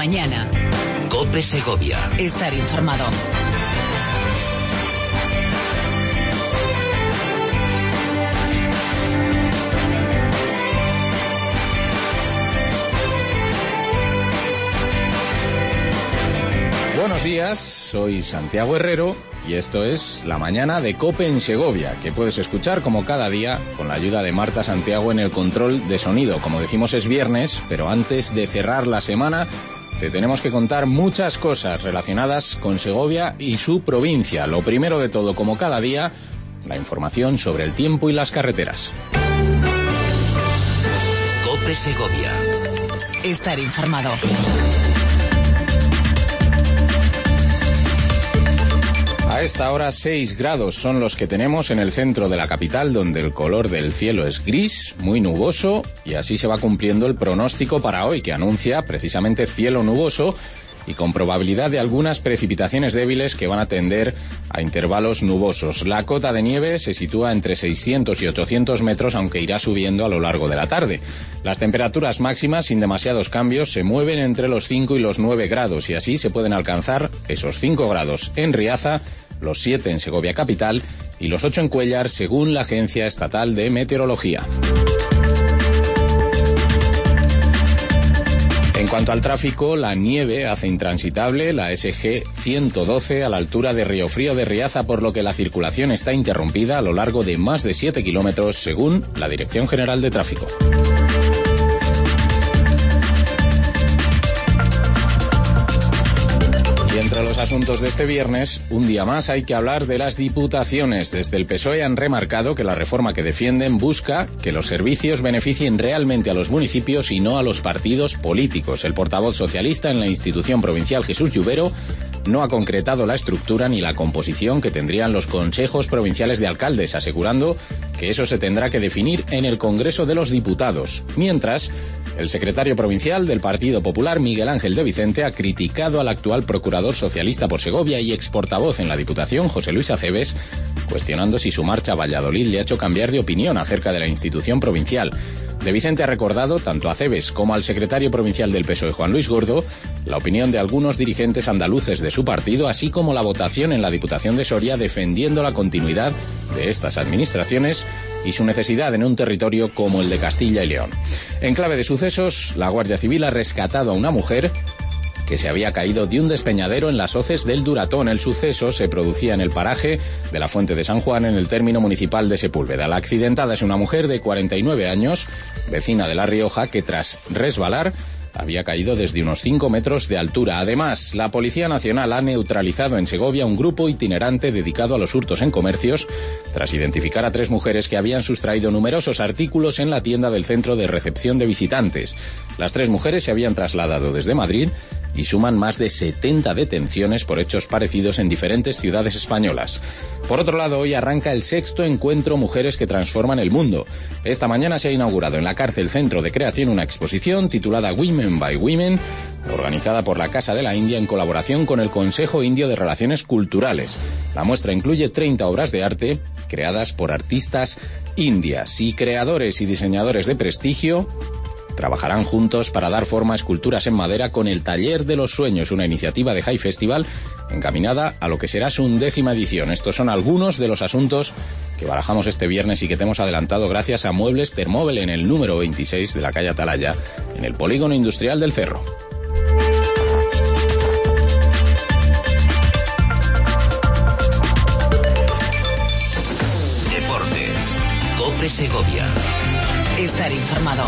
mañana. COPE Segovia. Estar informado. Buenos días, soy Santiago Herrero y esto es La Mañana de COPE en Segovia, que puedes escuchar como cada día con la ayuda de Marta Santiago en el control de sonido. Como decimos, es viernes, pero antes de cerrar la semana te tenemos que contar muchas cosas relacionadas con Segovia y su provincia. Lo primero de todo, como cada día, la información sobre el tiempo y las carreteras. COPE Segovia. Estar informado. A esta hora 6 grados son los que tenemos en el centro de la capital, donde el color del cielo es gris, muy nuboso, y así se va cumpliendo el pronóstico para hoy, que anuncia precisamente cielo nuboso y con probabilidad de algunas precipitaciones débiles que van a tender a intervalos nubosos. La cota de nieve se sitúa entre 600 y 800 metros, aunque irá subiendo a lo largo de la tarde. Las temperaturas máximas, sin demasiados cambios, se mueven entre los 5 y los 9 grados, y así se pueden alcanzar esos 5 grados en Riaza, los 7 en Segovia capital y los 8 en Cuéllar, según la Agencia Estatal de Meteorología. En cuanto al tráfico, la nieve hace intransitable la SG 112 a la altura de Riofrío de Riaza, por lo que la circulación está interrumpida a lo largo de más de 7 kilómetros, según la Dirección General de Tráfico. Entre los asuntos de este viernes, un día más hay que hablar de las diputaciones. Desde el PSOE han remarcado que la reforma que defienden busca que los servicios beneficien realmente a los municipios y no a los partidos políticos. El portavoz socialista en la institución provincial, Jesús Lluvero, no ha concretado la estructura ni la composición que tendrían los consejos provinciales de alcaldes, asegurando que eso se tendrá que definir en el Congreso de los Diputados. Mientras, el secretario provincial del Partido Popular, Miguel Ángel de Vicente, ha criticado al actual procurador socialista por Segovia y exportavoz en la Diputación, José Luis Aceves, cuestionando si su marcha a Valladolid le ha hecho cambiar de opinión acerca de la institución provincial. De Vicente ha recordado, tanto a Aceves como al secretario provincial del PSOE, Juan Luis Gordo, la opinión de algunos dirigentes andaluces de su partido, así como la votación en la Diputación de Soria defendiendo la continuidad de estas administraciones y su necesidad en un territorio como el de Castilla y León. En clave de sucesos, la Guardia Civil ha rescatado a una mujer que se había caído de un despeñadero en las hoces del Duratón. El suceso se producía en el paraje de la Fuente de San Juan, en el término municipal de Sepúlveda. La accidentada es una mujer de 49 años, vecina de La Rioja, que tras resbalar había caído desde unos 5 metros de altura. Además, la Policía Nacional ha neutralizado en Segovia un grupo itinerante dedicado a los hurtos en comercios, tras identificar a 3 mujeres que habían sustraído numerosos artículos en la tienda del centro de recepción de visitantes. Las 3 mujeres se habían trasladado desde Madrid y suman más de 70 detenciones por hechos parecidos en diferentes ciudades españolas. Por otro lado, hoy arranca el 6º encuentro Mujeres que Transforman el Mundo. Esta mañana se ha inaugurado en la Cárcel Centro de Creación una exposición titulada Women by Women, organizada por la Casa de la India en colaboración con el Consejo Indio de Relaciones Culturales. La muestra incluye 30 obras de arte creadas por artistas indias, y creadores y diseñadores de prestigio trabajarán juntos para dar forma a esculturas en madera con el Taller de los Sueños, una iniciativa de High Festival encaminada a lo que será su 11ª edición. Estos son algunos de los asuntos que barajamos este viernes y que te hemos adelantado gracias a Muebles Termóvel en el número 26 de la calle Atalaya, en el Polígono Industrial del Cerro. Deportes. COPE Segovia. Estar informado.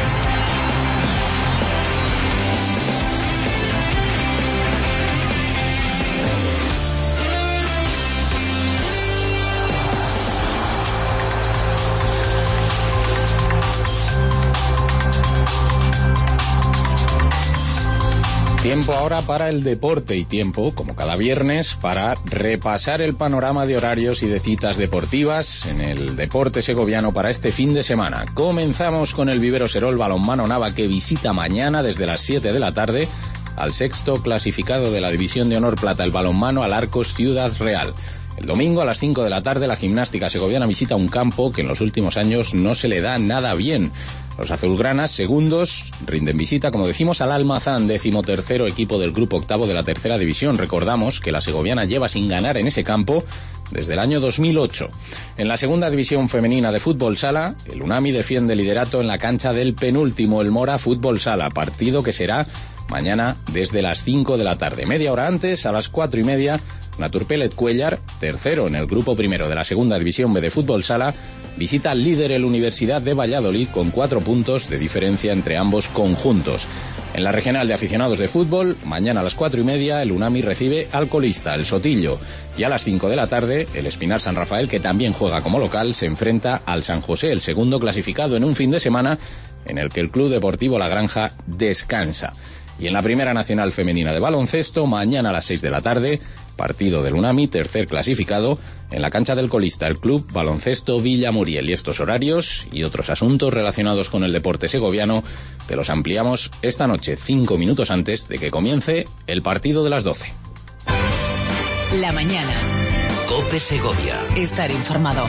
Tiempo ahora para el deporte y tiempo, como cada viernes, para repasar el panorama de horarios y de citas deportivas en el deporte segoviano para este fin de semana. Comenzamos con el Vivero Serol Balonmano Nava, que visita mañana desde las 7 de la tarde al 6º clasificado de la División de Honor Plata, el balonmano Alarcos Ciudad Real. El domingo a las 5 de la tarde la gimnástica segoviana visita un campo que en los últimos años no se le da nada bien. Los azulgranas, segundos, rinden visita, como decimos, al Almazán, 13º equipo del grupo octavo de la tercera división. Recordamos que la segoviana lleva sin ganar en ese campo desde el año 2008. En la segunda división femenina de fútbol sala, el Unami defiende liderato en la cancha del penúltimo, el Mora Fútbol Sala, partido que será mañana desde las 5 de la tarde. Media hora antes, a las 4:30, Naturpelet Cuellar, tercero en el grupo primero de la segunda división B de fútbol sala, visita al líder, el Universidad de Valladolid, con 4 puntos de diferencia entre ambos conjuntos. En la regional de aficionados de fútbol, mañana a las 4:30, el Unami recibe al colista, el Sotillo. Y a las 5 de la tarde, el Espinar San Rafael, que también juega como local, se enfrenta al San José, el segundo clasificado, en un fin de semana en el que el Club Deportivo La Granja descansa. Y en la Primera Nacional Femenina de baloncesto, mañana a las 6 de la tarde, partido del Unami, tercer clasificado, en la cancha del colista, el Club Baloncesto Villamuriel. Y estos horarios y otros asuntos relacionados con el deporte segoviano te los ampliamos esta noche, 5 minutos antes de que comience el partido de las 12. La mañana. COPE Segovia. Estar informado.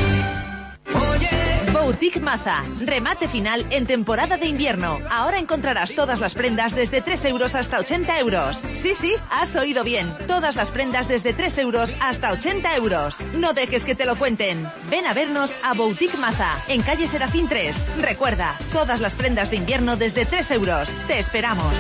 Boutique Maza, remate final en temporada de invierno. Ahora encontrarás todas las prendas desde 3 euros hasta 80 euros. Sí, has oído bien. Todas las prendas desde 3 euros hasta 80 euros. No dejes que te lo cuenten. Ven a vernos a Boutique Maza, en calle Serafín 3. Recuerda, todas las prendas de invierno desde 3 euros. Te esperamos.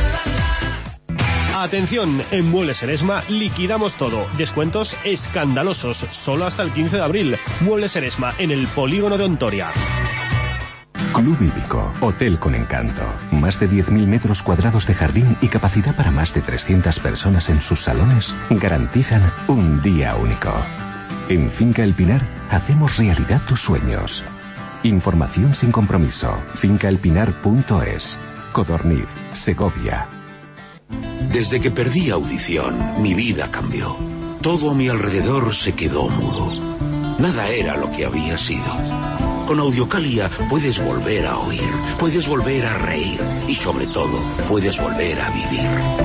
Atención, en Muebles Eresma liquidamos todo. Descuentos escandalosos, solo hasta el 15 de abril. Muebles Eresma, en el polígono de Ontoria. Club Hípico, hotel con encanto. Más de 10.000 metros cuadrados de jardín y capacidad para más de 300 personas en sus salones garantizan un día único. En Finca El Pinar hacemos realidad tus sueños. Información sin compromiso. fincaelpinar.es. Codorniz, Segovia. Desde que perdí audición, mi vida cambió. Todo a mi alrededor se quedó mudo. Nada era lo que había sido. Con Audiocalia puedes volver a oír, puedes volver a reír y sobre todo, puedes volver a vivir.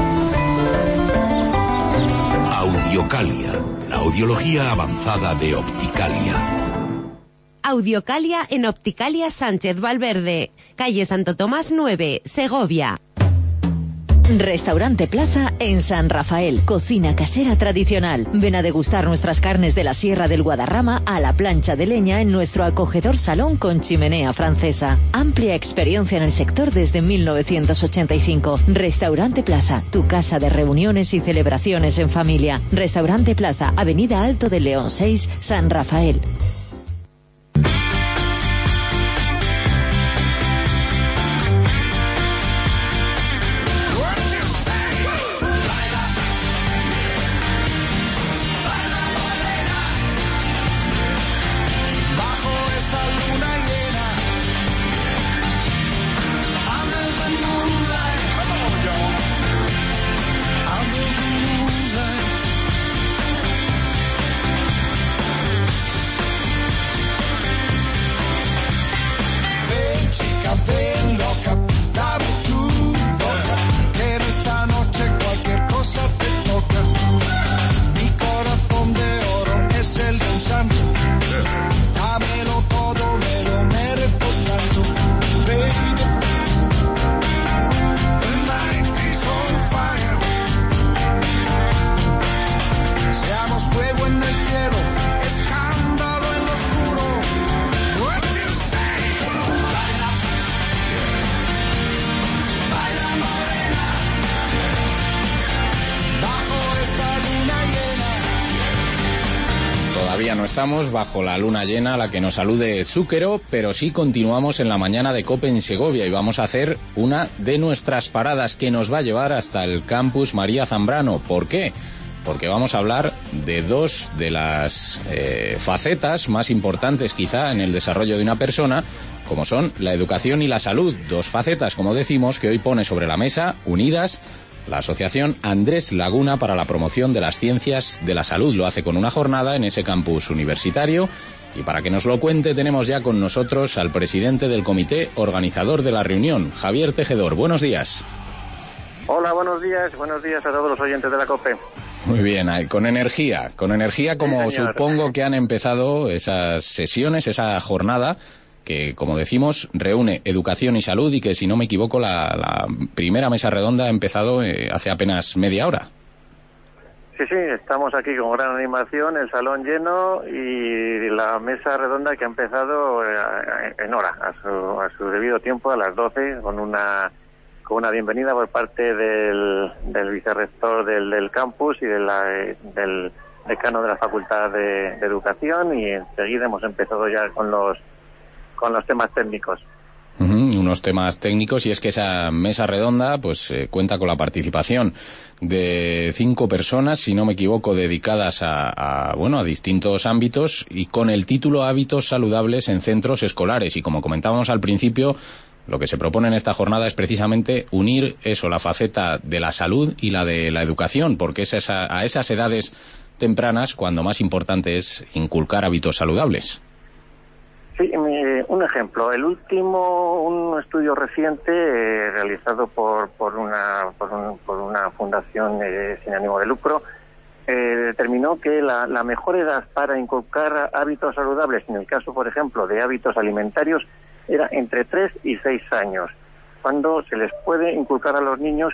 Audiocalia, la audiología avanzada de Opticalia. Audiocalia en Opticalia Sánchez Valverde, calle Santo Tomás 9, Segovia. Restaurante Plaza en San Rafael. Cocina casera tradicional. Ven a degustar nuestras carnes de la Sierra del Guadarrama a la plancha de leña en nuestro acogedor salón con chimenea francesa. Amplia experiencia en el sector desde 1985. Restaurante Plaza, tu casa de reuniones y celebraciones en familia. Restaurante Plaza, Avenida Alto de León 6, San Rafael. Todavía no estamos bajo la luna llena a la que nos salude Zúquero, pero sí continuamos en la mañana de COPE en Segovia y vamos a hacer una de nuestras paradas que nos va a llevar hasta el campus María Zambrano. ¿Por qué? Porque vamos a hablar de dos de las facetas más importantes quizá en el desarrollo de una persona, como son la educación y la salud. Dos facetas, como decimos, que hoy pone sobre la mesa, unidas, la Asociación Andrés Laguna para la Promoción de las Ciencias de la Salud. Lo hace con una jornada en ese campus universitario. Y para que nos lo cuente tenemos ya con nosotros al presidente del comité organizador de la reunión, Javier Tejedor. Buenos días. Hola, buenos días a todos los oyentes de la COPE. Muy bien, con energía como sí, supongo que han empezado esas sesiones, esa jornada que, como decimos, reúne educación y salud y que, si no me equivoco, la primera mesa redonda ha empezado hace apenas media hora. Sí, estamos aquí con gran animación, el salón lleno y la mesa redonda que ha empezado en hora, a su debido tiempo, a las 12, con una bienvenida por parte del vicerrector del campus y del decano de la Facultad de Educación, y enseguida hemos empezado ya con los temas técnicos. Unos temas técnicos, y es que esa mesa redonda pues cuenta con la participación de 5 personas, si no me equivoco, dedicadas a distintos ámbitos, y con el título Hábitos saludables en centros escolares. Y como comentábamos al principio, lo que se propone en esta jornada es precisamente unir eso, la faceta de la salud y la de la educación, porque es a esas edades tempranas cuando más importante es inculcar hábitos saludables. Sí, un ejemplo. Un estudio reciente realizado por una fundación sin ánimo de lucro determinó que la mejor edad para inculcar hábitos saludables, en el caso, por ejemplo, de hábitos alimentarios, era entre 3 y 6 años, cuando se les puede inculcar a los niños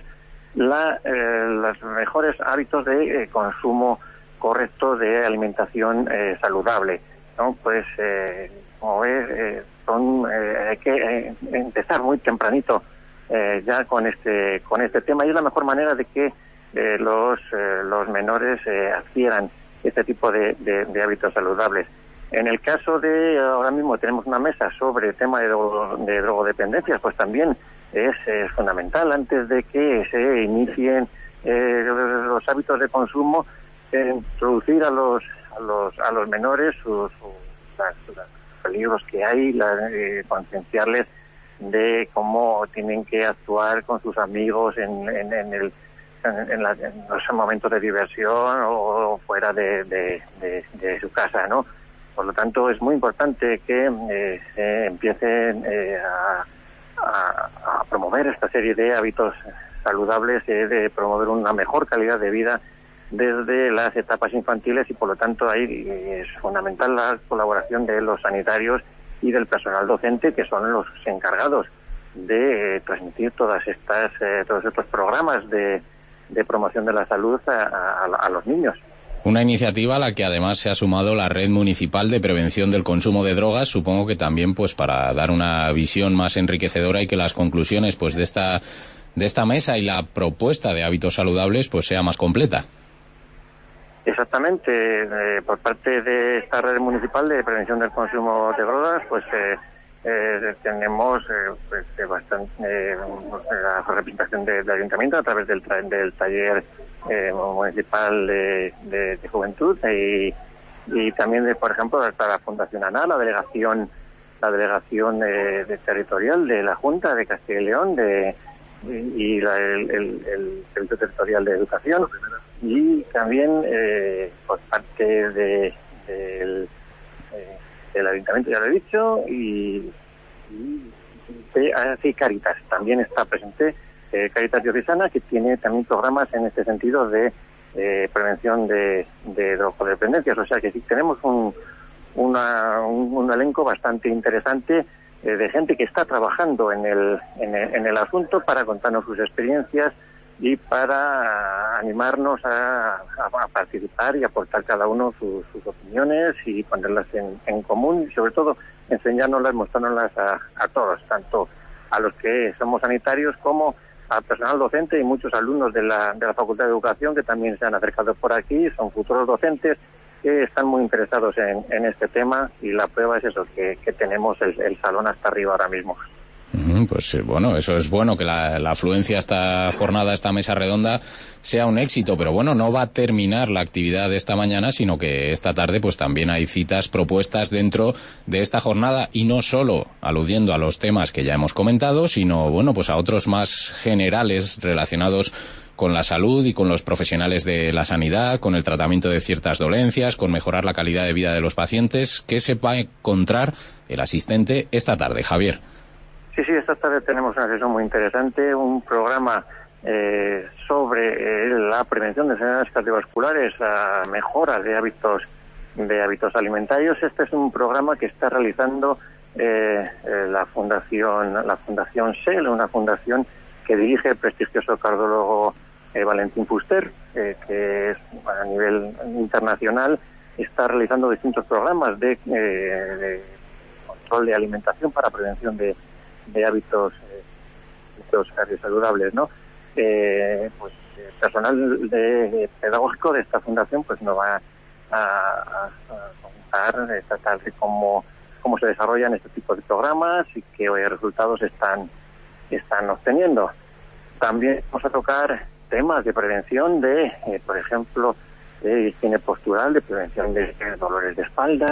los mejores hábitos de consumo correcto de alimentación saludable, ¿no? Pues como ves, hay que empezar muy tempranito ya con este tema, y es la mejor manera de que los menores adquieran este tipo de hábitos saludables. En el caso de ahora mismo tenemos una mesa sobre el tema de drogodependencias, pues también es fundamental, antes de que se inicien los hábitos de consumo, introducir a los menores los peligros que hay, concienciarles de cómo tienen que actuar con sus amigos en los momentos de diversión o fuera de su casa, ¿no? Por lo tanto, es muy importante que se empiecen a promover esta serie de hábitos saludables, de promover una mejor calidad de vida desde las etapas infantiles, y por lo tanto ahí es fundamental la colaboración de los sanitarios y del personal docente, que son los encargados de transmitir todos estos programas de promoción de la salud a los niños. Una iniciativa a la que además se ha sumado la Red Municipal de Prevención del Consumo de Drogas, supongo que también pues para dar una visión más enriquecedora y que las conclusiones pues de esta mesa y la propuesta de hábitos saludables pues sea más completa. Exactamente, por parte de esta Red Municipal de Prevención del Consumo de Drogas, pues tenemos la representación del Ayuntamiento a través del taller municipal de juventud, y también por ejemplo está la Fundación ANA, la delegación territorial de la Junta de Castilla y León, y el Servicio Territorial de Educación, y también por parte del Ayuntamiento, ya lo he dicho, y Cáritas también está presente, Cáritas Diocesana, que tiene también programas en este sentido de prevención de drogodependencias. O sea que sí tenemos un elenco bastante interesante de gente que está trabajando en el asunto para contarnos sus experiencias y para animarnos a participar y aportar cada uno sus opiniones y ponerlas en común, y sobre todo enseñárnoslas, mostrárnoslas a todos, tanto a los que somos sanitarios como al personal docente y muchos alumnos de la Facultad de Educación que también se han acercado por aquí, son futuros docentes que están muy interesados en este tema, y la prueba es eso, que tenemos el salón hasta arriba ahora mismo. Pues bueno, eso es bueno, que la afluencia a esta jornada, a esta mesa redonda, sea un éxito, pero bueno, no va a terminar la actividad de esta mañana, sino que esta tarde pues también hay citas propuestas dentro de esta jornada, y no solo aludiendo a los temas que ya hemos comentado, sino bueno, pues a otros más generales relacionados con la salud y con los profesionales de la sanidad, con el tratamiento de ciertas dolencias, con mejorar la calidad de vida de los pacientes. ¿Qué se va a encontrar el asistente esta tarde, Javier? Sí, esta tarde tenemos una sesión muy interesante, un programa sobre la prevención de enfermedades cardiovasculares, la mejora de hábitos alimentarios. Este es un programa que está realizando la Fundación SEL, una fundación que dirige el prestigioso cardiólogo Valentín Fuster, que es, a nivel internacional está realizando distintos programas de control de alimentación para prevención de hábitos cardiosaludables, ¿no? Pues personal pedagógico de esta fundación pues nos va a contar tratar de cómo se desarrollan este tipo de programas y qué resultados están obteniendo. También vamos a tocar temas de prevención por ejemplo, de higiene postural, de prevención de dolores de espalda.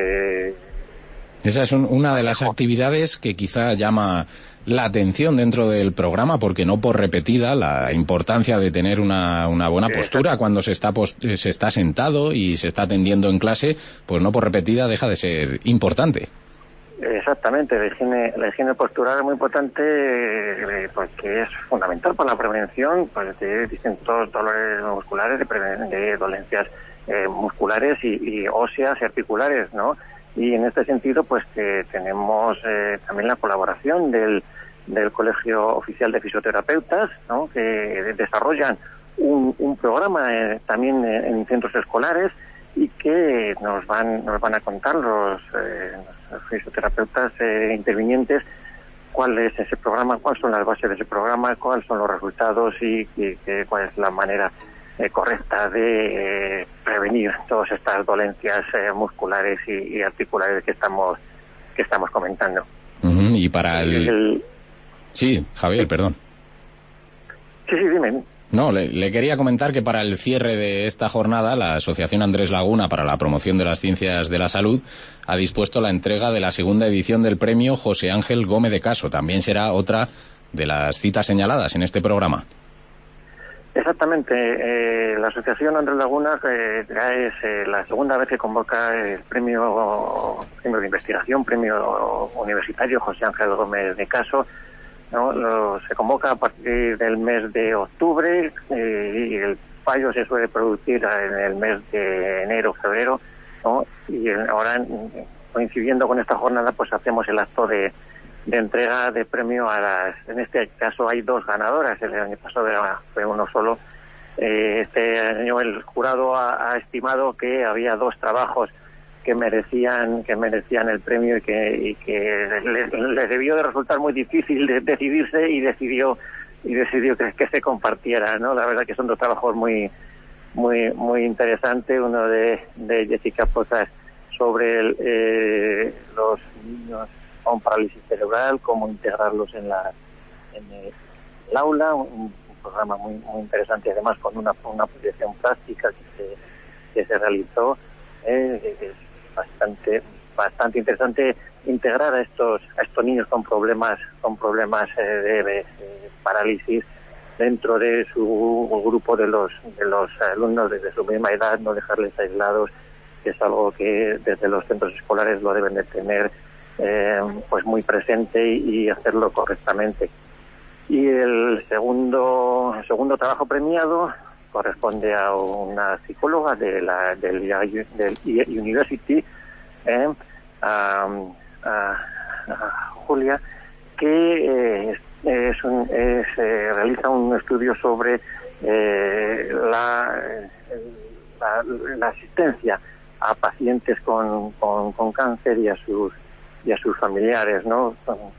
Esa es una de las actividades que quizá llama la atención dentro del programa, porque no por repetida la importancia de tener una buena postura cuando se está sentado y se está atendiendo en clase, pues no por repetida deja de ser importante. Exactamente, la higiene postural es muy importante porque es fundamental para la prevención pues, de distintos dolores musculares, de dolencias musculares y óseas y articulares, ¿no? Y en este sentido, pues tenemos también la colaboración del Colegio Oficial de Fisioterapeutas, ¿no? Que desarrollan un programa también en centros escolares y que nos van a contar los fisioterapeutas intervinientes cuál es ese programa, cuáles son las bases de ese programa, cuáles son los resultados y cuál es la manera correcta de prevenir todas estas dolencias musculares y articulares que estamos comentando. Y para Sí, Javier, perdón. Sí, dime. No, le quería comentar que para el cierre de esta jornada, la Asociación Andrés Laguna para la Promoción de las Ciencias de la Salud ha dispuesto la entrega de la segunda edición del premio José Ángel Gómez de Caso. También será otra de las citas señaladas en este programa. Exactamente. La Asociación Andrés Laguna es la segunda vez que convoca el premio de investigación, premio universitario José Ángel Gómez de Caso, ¿no? Se convoca a partir del mes de octubre y el fallo se suele producir en el mes de enero, febrero, ¿no? Y ahora, coincidiendo con esta jornada, pues hacemos el acto de entrega de premio en este caso hay dos ganadoras. El año pasado fue uno solo. Este año el jurado ha estimado que había dos trabajos que merecían el premio y que les debió de resultar muy difícil de decidirse y decidió que se compartiera, ¿no? La verdad que son dos trabajos muy interesantes. Uno de Jessica Pozas sobre los niños con parálisis cerebral, cómo integrarlos en el aula, un programa muy interesante, además con una proyección práctica que se realizó. Es bastante interesante integrar a estos niños con problemas de parálisis dentro de su grupo de los alumnos de su misma edad, no dejarles aislados, que es algo que desde los centros escolares lo deben de tener pues muy presente y hacerlo correctamente. Y el segundo trabajo premiado corresponde a una psicóloga del University, a Julia, que realiza un estudio sobre la asistencia a pacientes con cáncer y a sus familiares, ¿no?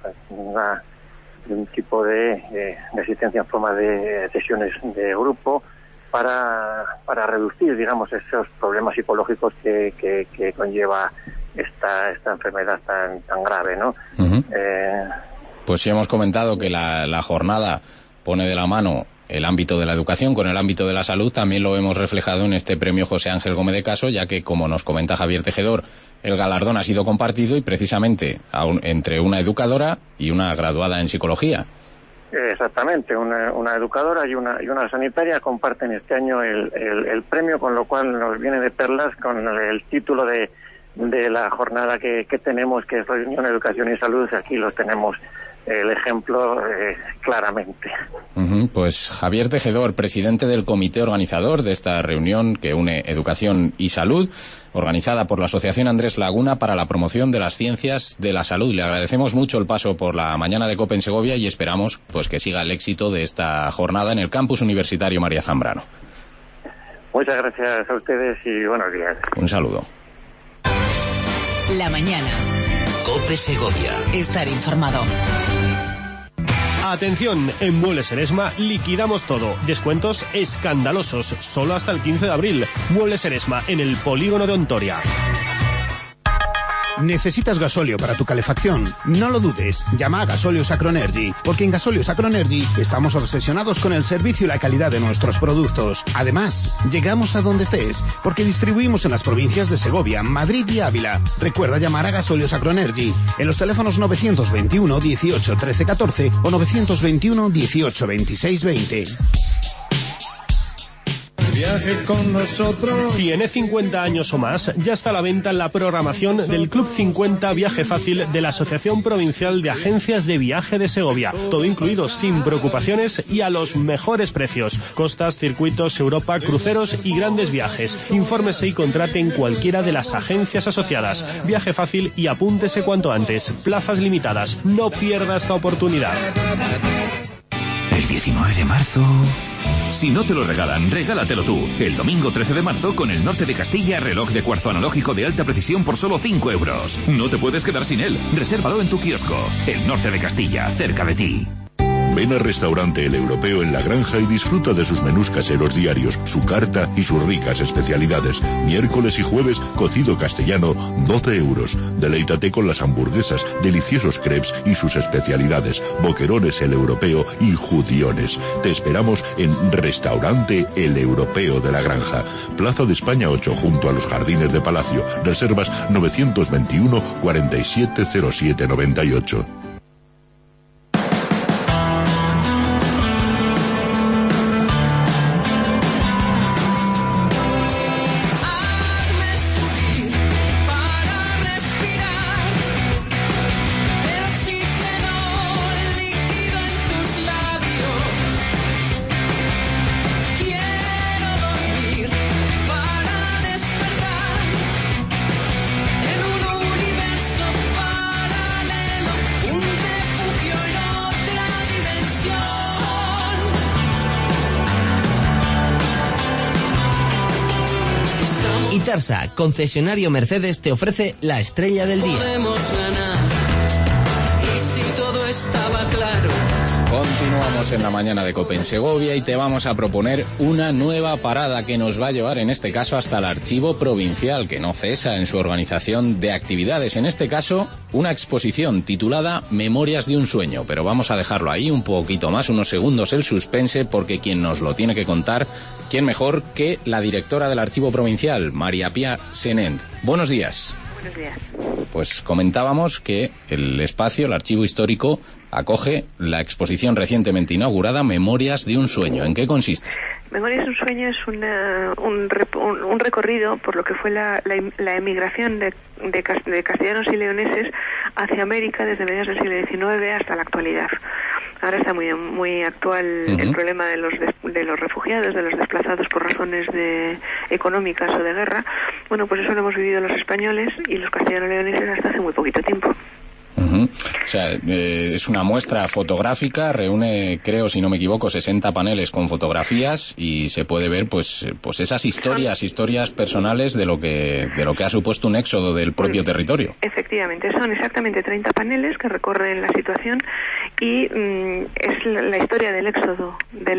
Un tipo de asistencia en forma de sesiones de grupo para reducir, digamos, esos problemas psicológicos que conlleva esta enfermedad tan grave, ¿no? Uh-huh. Pues sí, hemos comentado que la jornada pone de la mano el ámbito de la educación con el ámbito de la salud. También lo hemos reflejado en este premio José Ángel Gómez de Caso, ya que, como nos comenta Javier Tejedor, el galardón ha sido compartido y precisamente entre una educadora y una graduada en psicología. Exactamente, una educadora y una sanitaria comparten este año el premio, con lo cual nos viene de perlas con el título de la jornada que tenemos, que es Reunión Educación y Salud. Aquí los tenemos el ejemplo claramente. Pues Javier Tejedor, presidente del comité organizador de esta reunión que une educación y salud, organizada por la Asociación Andrés Laguna para la promoción de las ciencias de la salud. Le agradecemos mucho el paso por la mañana de COPE en Segovia y esperamos pues que siga el éxito de esta jornada en el campus universitario María Zambrano. Muchas gracias a ustedes y buenos días. Un saludo. La mañana. COPE Segovia. Estar informado. Atención, en Muebles Eresma liquidamos todo. Descuentos escandalosos, solo hasta el 15 de abril. Muebles Eresma, en el polígono de Ontoria. ¿Necesitas gasóleo para tu calefacción? No lo dudes, llama a Gasolios Acroenergy, porque en Gasolios Acroenergy estamos obsesionados con el servicio y la calidad de nuestros productos. Además, llegamos a donde estés, porque distribuimos en las provincias de Segovia, Madrid y Ávila. Recuerda llamar a Gasolios Acroenergy en los teléfonos 921 18 13 14 o 921 18 26 20. Viaje con nosotros. Tiene 50 años o más, ya está a la venta la programación del Club 50 Viaje Fácil de la Asociación Provincial de Agencias de Viaje de Segovia. Todo incluido, sin preocupaciones y a los mejores precios. Costas, circuitos, Europa, cruceros y grandes viajes. Infórmese y contrate en cualquiera de las agencias asociadas. Viaje Fácil y apúntese cuanto antes. Plazas limitadas. No pierda esta oportunidad. El 19 de marzo... Si no te lo regalan, regálatelo tú. El domingo 13 de marzo, con el Norte de Castilla, reloj de cuarzo analógico de alta precisión por solo 5 euros. No te puedes quedar sin él. Resérvalo en tu kiosco. El Norte de Castilla, cerca de ti. Ven al restaurante El Europeo en La Granja y disfruta de sus menús caseros diarios, su carta y sus ricas especialidades. Miércoles y jueves, cocido castellano, 12 euros. Deleítate con las hamburguesas, deliciosos crepes y sus especialidades. Boquerones El Europeo y judiones. Te esperamos en Restaurante El Europeo de La Granja. Plaza de España 8, junto a los Jardines de Palacio. Reservas 921 4707 98. Itarsa, concesionario Mercedes, te ofrece la estrella del día. Podemos ganar, y si todo estaba claro. Continuamos en la mañana de COPE en Segovia y te vamos a proponer una nueva parada que nos va a llevar en este caso hasta el Archivo Provincial, que no cesa en su organización de actividades. En este caso, una exposición titulada Memorias de un sueño, pero vamos a dejarlo ahí un poquito más, unos segundos el suspense, porque quien nos lo tiene que contar, ¿quién mejor que la directora del Archivo Provincial, María Pía Senent? Buenos días. Buenos días. Pues comentábamos que el espacio, el Archivo Histórico, acoge la exposición recientemente inaugurada Memorias de un sueño. ¿En qué consiste? Memorias de un sueño es un recorrido por lo que fue la emigración de castellanos y leoneses hacia América desde mediados del siglo XIX hasta la actualidad. Ahora está muy actual el problema de los refugiados, de los desplazados por razones económicas o de guerra. Bueno, pues eso lo hemos vivido los españoles y los castellanos leoneses hasta hace muy poquito tiempo. O sea, es una muestra fotográfica, reúne, creo, si no me equivoco, 60 paneles con fotografías y se puede ver pues esas historias personales de lo que ha supuesto un éxodo del propio territorio. Efectivamente, son exactamente 30 paneles que recorren la situación y es la historia del éxodo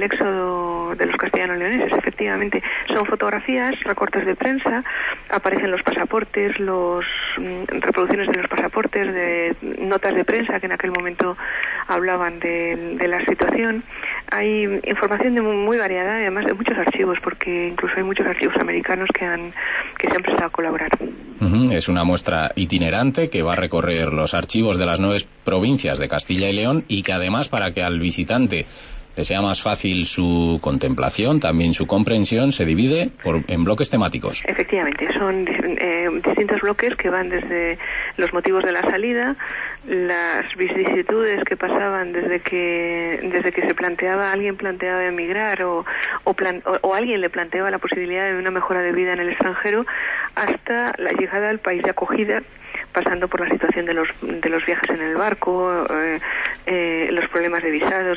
de los castellanos leoneses. Efectivamente, son fotografías, recortes de prensa, aparecen los pasaportes, reproducciones de los pasaportes, de notas de prensa que en aquel momento hablaban de la situación. Hay información muy variada, además de muchos archivos, porque incluso hay muchos archivos americanos que se han prestado a colaborar. Es una muestra itinerante que va a recorrer los archivos de las 9 provincias de Castilla y León y que además, para que al visitante le sea más fácil su contemplación, también su comprensión, se divide en bloques temáticos. Efectivamente, son distintos bloques que van desde los motivos de la salida, las vicisitudes que pasaban desde que alguien planteaba emigrar o alguien le planteaba la posibilidad de una mejora de vida en el extranjero, hasta la llegada al país de acogida, pasando por la situación de los viajes en el barco, los problemas de visados,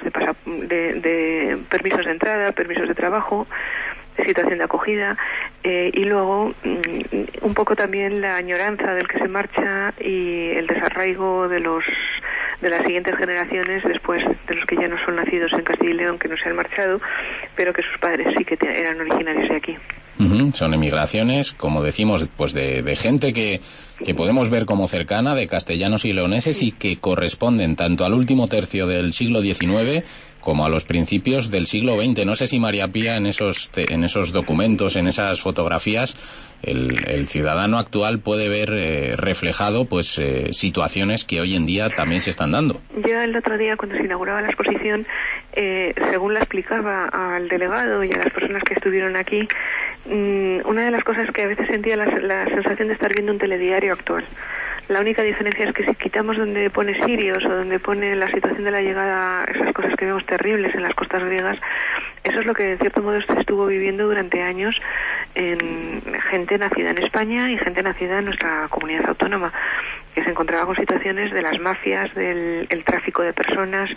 de permisos de entrada, permisos de trabajo, situación de acogida, y luego un poco también la añoranza del que se marcha y el desarraigo de las siguientes generaciones, después de los que ya no son nacidos en Castilla y León, que no se han marchado, pero que sus padres sí que eran originarios de aquí. Son emigraciones, como decimos, pues de gente que podemos ver como cercana, de castellanos y leoneses, y que corresponden tanto al último tercio del siglo XIX como a los principios del siglo XX. No sé si María Pía, en esos documentos, en esas fotografías, el ciudadano actual puede ver reflejado pues situaciones que hoy en día también se están dando. Yo el otro día, cuando se inauguraba la exposición, según la explicaba al delegado y a las personas que estuvieron aquí, una de las cosas que a veces sentía la sensación de estar viendo un telediario actual. La única diferencia es que si quitamos donde pone sirios o donde pone la situación de la llegada, esas cosas que vemos terribles en las costas griegas, eso es lo que en cierto modo se estuvo viviendo durante años en gente nacida en España y gente nacida en nuestra comunidad autónoma, que se encontraba con situaciones de las mafias, del tráfico de personas,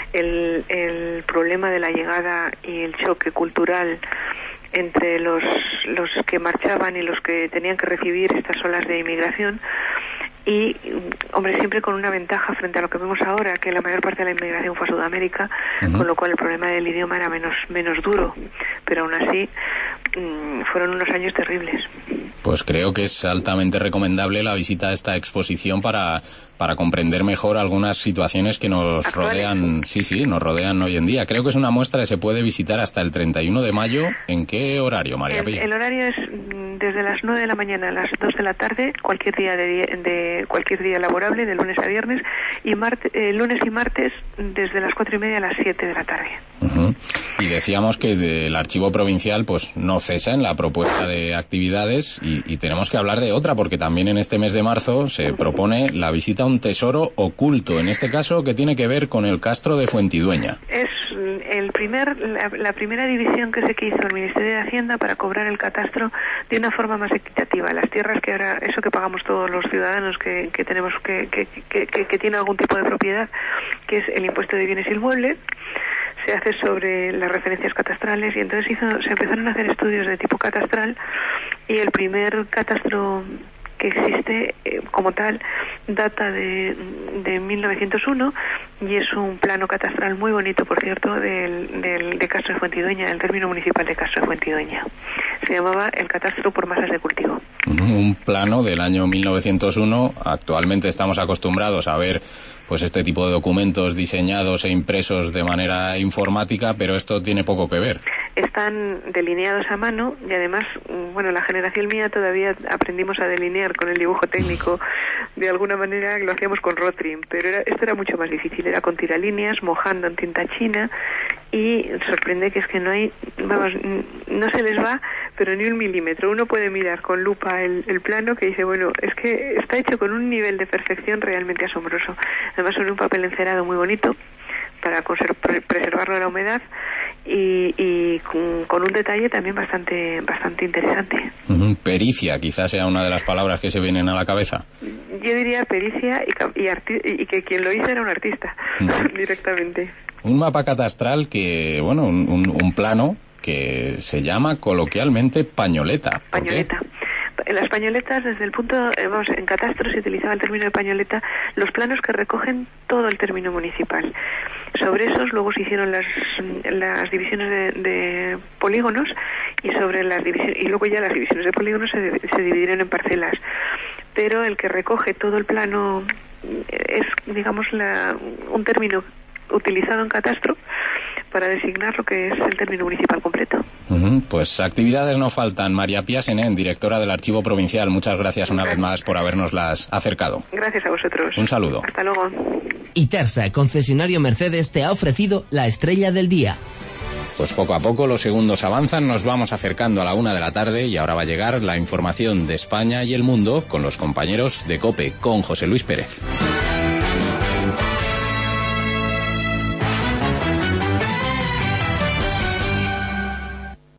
el problema de la llegada y el choque cultural entre los que marchaban y los que tenían que recibir estas olas de inmigración. Y, hombre, siempre con una ventaja frente a lo que vemos ahora, que la mayor parte de la inmigración fue a Sudamérica, con lo cual el problema del idioma era menos duro, pero aún así fueron unos años terribles. Pues creo que es altamente recomendable la visita a esta exposición para comprender mejor algunas situaciones que nos rodean, nos rodean hoy en día. Creo que es una muestra que se puede visitar hasta el 31 de mayo. ¿En qué horario, María Pía? El horario es desde las 9 de la mañana a las 2 de la tarde, cualquier día de cualquier día laborable, de lunes a viernes, y lunes y martes desde las 4:30 a las 7 de la tarde. Y decíamos que el Archivo Provincial pues no cesa en la propuesta de actividades y tenemos que hablar de otra, porque también en este mes de marzo se propone la visita a un tesoro oculto, en este caso que tiene que ver con el Castro de Fuentidueña. Es la primera división que se hizo el Ministerio de Hacienda para cobrar el catastro de una forma más equitativa. Las tierras que ahora, eso que pagamos todos los ciudadanos que tenemos que tiene algún tipo de propiedad, que es el impuesto de bienes inmuebles, se hace sobre las referencias catastrales, y entonces se empezaron a hacer estudios de tipo catastral, y el primer catastro que existe como tal data de 1901 y es un plano catastral muy bonito, por cierto, de Castro de Fuentidueña, del término municipal de Castro de Fuentidueña. Se llamaba el catastro por masas de cultivo. Un plano del año 1901. Actualmente estamos acostumbrados a ver pues este tipo de documentos diseñados e impresos de manera informática, pero esto tiene poco que ver. Están delineados a mano y además, bueno, la generación mía todavía aprendimos a delinear con el dibujo técnico de alguna manera, lo hacíamos con Rotring, pero esto era mucho más difícil, era con tiralíneas, mojando en tinta china, y sorprende que es que no se les va, pero ni un milímetro. Uno puede mirar con lupa el plano, que dice, bueno, es que está hecho con un nivel de perfección realmente asombroso. Además sobre un papel encerado muy bonito para preservarlo de la humedad y con un detalle también bastante interesante. Pericia, quizás sea una de las palabras que se vienen a la cabeza. Yo diría pericia y que quien lo hizo era un artista, directamente. Un mapa catastral que, bueno, un plano que se llama coloquialmente pañoleta. Pañoleta. Las pañoletas, desde el punto, en catastro se utilizaba el término de pañoleta, los planos que recogen todo el término municipal. Sobre esos luego se hicieron las divisiones de polígonos, y sobre y luego ya las divisiones de polígonos se dividieron en parcelas. Pero el que recoge todo el plano es, digamos, un término utilizado en catastro para designar lo que es el término municipal completo. Pues actividades no faltan. María Pía Senén, directora del Archivo Provincial, muchas gracias una vez más por habernoslas acercado. Gracias a vosotros. Un saludo. Hasta luego. Itarsa, concesionario Mercedes, te ha ofrecido la estrella del día. Pues poco a poco los segundos avanzan, nos vamos acercando a la 1 de la tarde y ahora va a llegar la información de España y el mundo con los compañeros de COPE, con José Luis Pérez.